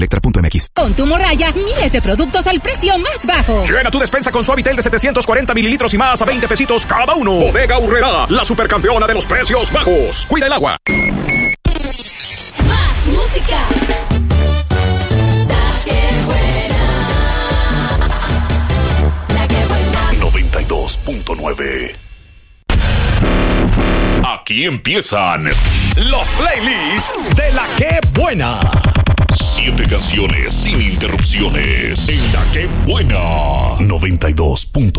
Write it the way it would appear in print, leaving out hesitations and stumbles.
Lectra.mx. Con tu morralla, miles de productos al precio más bajo. Llena tu despensa con Suavitel de 740 mililitros y más a 20 pesitos cada uno. Bodega Aurrerá, la supercampeona de los precios bajos. Cuida el agua. Más música. La que buena. La que buena. 92.9. Aquí empiezan los playlists de La Que Buena. 7 canciones sin interrupciones en La Que Buena. 92.9.